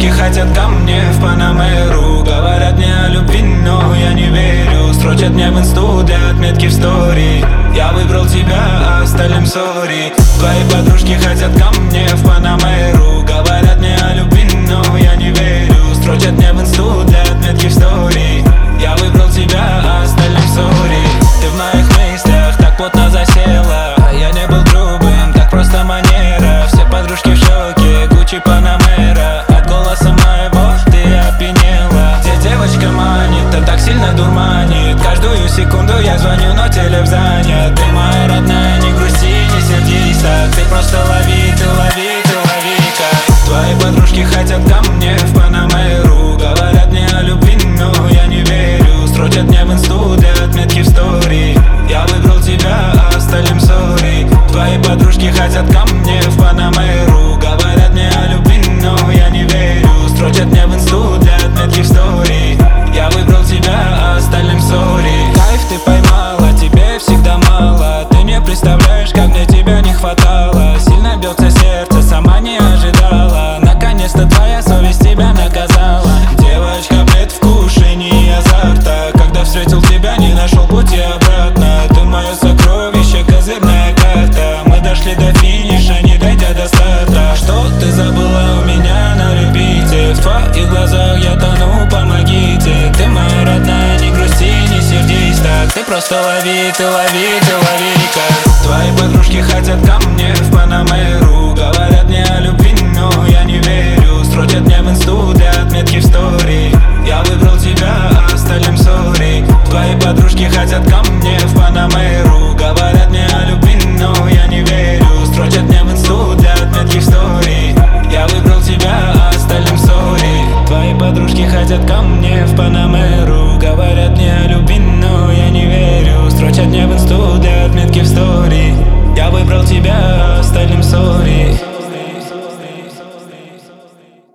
подружки хотят ко мне в Панамеру. Говорят мне о любви, но я не верю. Строчат мне в инсту для отметки в стори. Я выбрал тебя, а остальным сори. Твои подружки хотят ко мне в Панамеру. Говорят мне о любви, но я не верю. Строчат мне в инсту для отметки в стори. Я выбрал тебя, а остальным сори. Ты в моих мыслях так плотно засела. Я не был грубым, так просто манера. Все подружки в шоке, Гуччи, Панамера. От голоса моего ты опьянела. Где девочка манит, да так сильно дурманит. Каждую секунду я звоню, но телефон занят. Ты моя родная, не грусти, не сердись так. Ты просто лови, ты лови, ты лови-ка. Твои подружки хотят ко мне в Панамеру. Говорят мне о любви, но я не верю. Строчат мне в инсту для отметки в стори. Я выбрал тебя, а остальным сори. Твои подружки хотят ко мне в Панамеру. Говорят мне о любви, но я не верю. Строчат мне в инсту для отметки в стори. Я выбрал тебя, а остальным сори. Кайф ты поймала, тебе всегда мало. Ты не представляешь, как мне тебя не хватало. Сильно бьется сердце, сама не ожидала. Наконец-то твоя совесть тебя наказала. Девочка, предвкушение азарта. Когда встретил тебя, не нашел пути обратно. Ты мое сокровище, козырная карта. Мы дошли до финиша, не дойдя до старта. Что ты забыла у меня на репите? В твоих глазах я тону, помогите. Ты моя родная, не грусти, не сердись так. Ты просто лови, ты лови, ты лови-ка. Твои подружки хотят ко мне в Панамеру. Говорят мне о любви, но я не верю. Строчат мне в инсту для отметки в стори. Я выбрал тебя, а остальным сори. Твои подружки хотят ко мне в Панамеру. Говорят мне о любви, но я не верю. Строчат мне в инсту для отметки в стори. Я выбрал тебя, а остальным сори. Твои подружки хотят ко мне в Панамеру.